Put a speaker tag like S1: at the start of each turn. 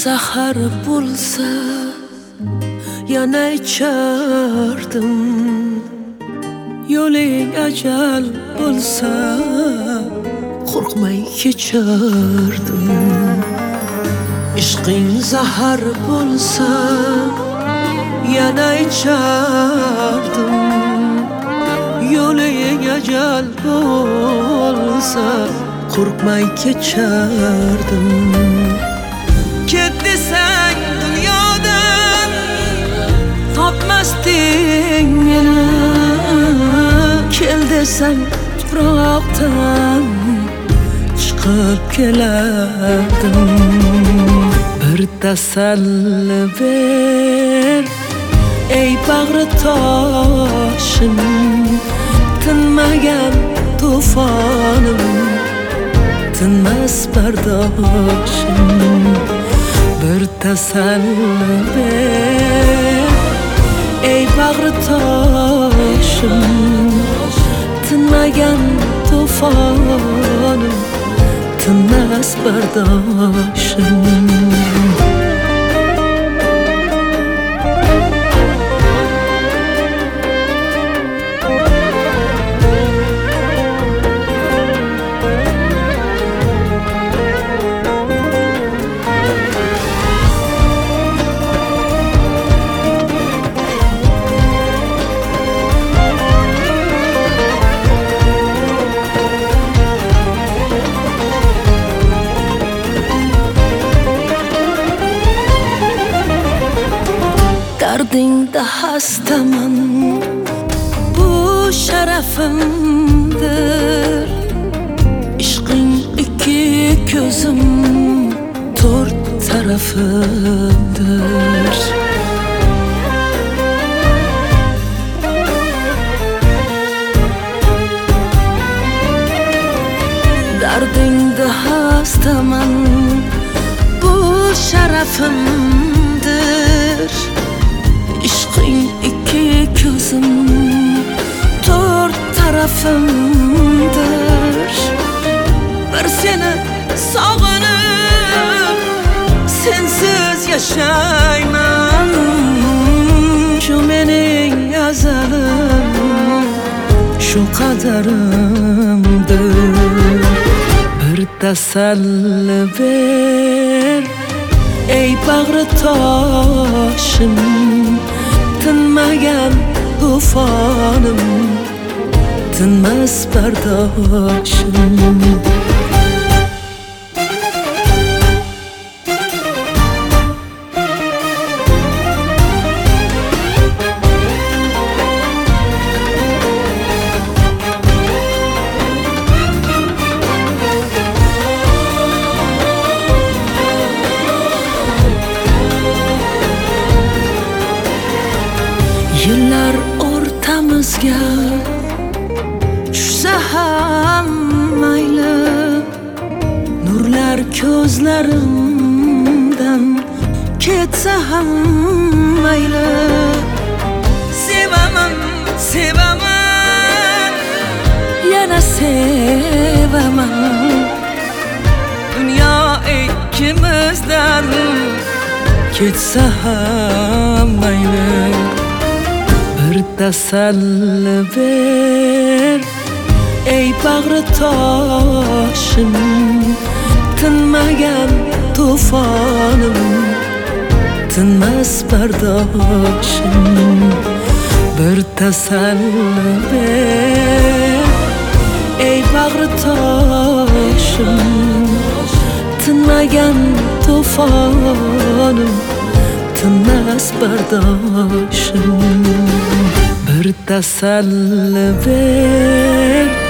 S1: zahar bo'lsa yana ichardim, yo'ling ajal bo'lsa qo'rqmay kechardim. Ishqing zahar bo'lsa yana ichardim, yo'ling ajal bo'lsa qo'rqmay kechardim. Ket desang dunyodan topmasding meni, kel desang tuproqdan chiqib kelardim. Bir tasalli ber ey bag'ri toshim, tinmagan to'fonim, tinmas bardoshim. Bir tasalli ber ey bag'ri toshim, tinmagan to'fonim, tinmas bardoshim. Dardingda hastaman, bu sharafimdir. Ishqing ikki ko'zim, to'rt tarafimdir. Dardingda hastaman, bu sharafimdir. Ishqing ikki ko'zim, to'rt tarafimdir. Bir seni sog'inib, sensiz yashayman. Shu mening azalim, shu qadarimdir. Bir tasalli ber ey bag'ri toshim, tinmagan to'fonim, tinmas bardoshim. Yillar o'rtamizga tushsa ham mayli, nurlar ko'zlarimdan ketsa ham mayli. Sevaman, sevaman, yana sevaman. Dunyo ikkimizdan ketsa ham mayli. Bir tasalli ber ey bag'ri toshim, tinmagan to'fonim, tinmas bardoshim. Bir tasalli ber ey bag'ri toshim, tinmagan to'fonim, tinmas bardoshim. Bir tasalli ber